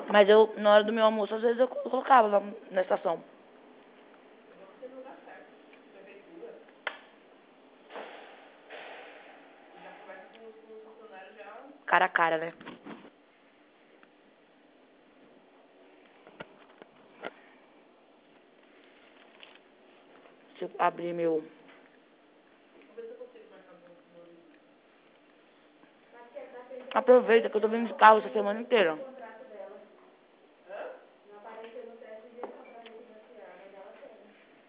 Mas eu, na hora do meu almoço, às vezes eu colocava lá na estação. Você no lugar certo. Prefeitura. Já conversa com os funcionários já. Cara a cara, né? Deixa eu abrir meu... Vou ver se eu consigo marcar meu. Aproveita que eu tô vindo de carro essa semana inteira. Hã? Não apareceu no teste de não pra ver como é que é, mas ela tem.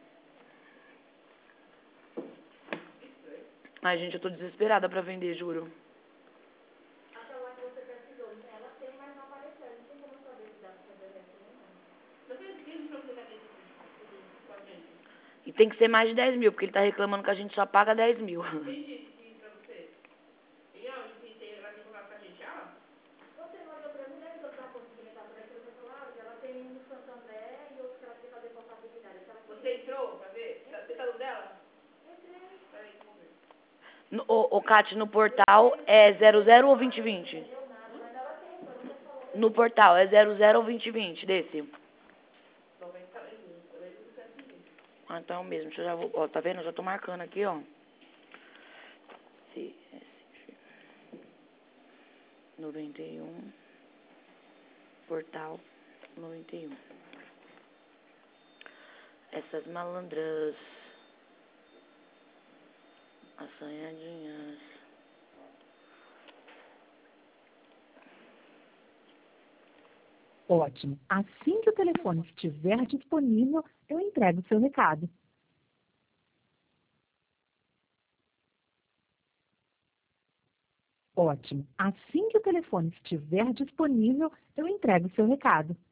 Estranho. Ai, gente, eu tô desesperada pra vender, juro. Aquela lá que você pesquisou, ela tem, mas não apareceu. Não tem como saber se dá pra fazer resto ou não. Mas quem disse pra você que é desse com a gente? E tem que ser mais de 10 mil, porque ele tá reclamando que a gente só paga 10 mil. Quem disse pra você? Em onde que tem, ela tem contato com a gente? Ah, Você não olhou pra mim, né? Que eu tava conseguindo entrar por aqui, você falou, ah, ela tem um no Santander e outro que ela quer fazer portabilidade. você entrou pra ver? Você tá no dela? Entrei. Peraí, vamos ver. O Kat, no portal é 00 ou 2020? Deu nada, mas ela tem, só não quer falar. No portal é 00 ou 2020, desse. 91, também do CSI. Ah, então mesmo, deixa eu já vou... Ó, tá vendo? Eu já tô marcando aqui, ó. CSG 91. Portal 91. Essas malandras. Assanhadinhas. Ótimo. Assim que o telefone estiver disponível, eu entrego o seu recado. Ótimo. Assim que o telefone estiver disponível, eu entrego o seu recado.